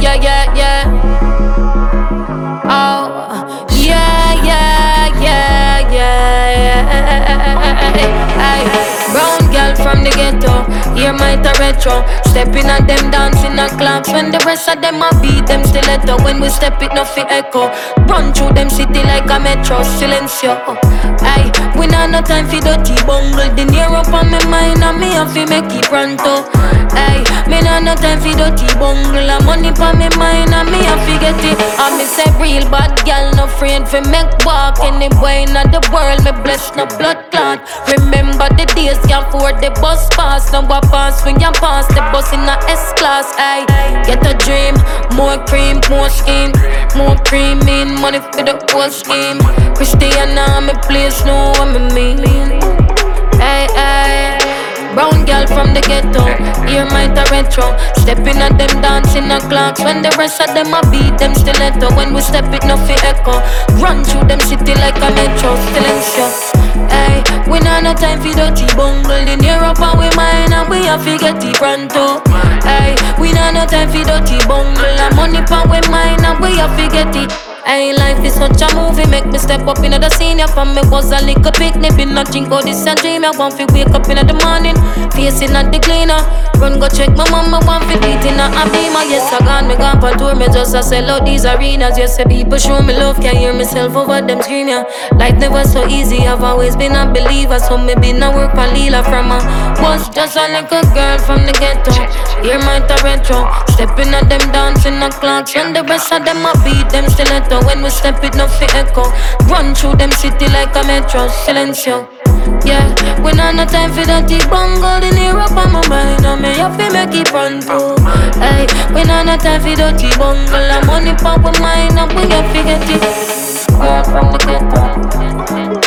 yeah. Oh, yeah. Aye. Brown girl from the ghetto, hear my retro. Stepping at them dancing at clocks. When the rest of them a beat them stiletto. When we step it, no fi echo. Run through them city like a metro. Silencio. Aye, we not no time for dirty bungle. The near up on my mind and me have to make it pronto. Aye, me not no time for dirty bungle. And money on my mind and me have to get it. I me say real bad girl, no afraid for make walk. Any boy in the world, me bless no blood clot. Remember the days can't afford the bus pass. Now I pass when you pass the bus in a S-class. Aye, get a dream, more cream, more scheme. More cream in money for the whole scheme. Christiana, me place know what me mean. Ay. Brown girl from the ghetto, hear my retro. Stepping at them dancing at clocks. When the rest of them a beat them stiletto. When we step it, no fi echo. Run through them city like a metro. Silencio. Ay, we not no time for dirty bungle. In Europe and we mine and we have to get it pronto. Ay, we not no time for dirty bungle. And money pan we mine and we have to get it. Ay, life is such a movie, make me step up in the senior. From me was a little picnic, been not drink all this a dream. I want to wake up in the morning, facing at the cleaner. Run go check my mama, want to beat in a beamer. Yes, I gone, me gone for tour, me just a sell out these arenas. Yes, people show me love, can hear myself over them scream, yeah. Life never so easy, I've always been a believer. So me been a work for Lila from a was just a little girl from the ghetto. Hear my retro, stepping at them dancing the clocks. When the rest of them a beat them stiletto. When we step it, no fi echo. Run through them city like a metro. Silencio. Yeah, we not no time for dirty bungle. In Europe on my mind, and me have to make it pronto. Ay, we not no time for dirty bungle. And money pop my mind, and we have to get it. Girl from the ghetto.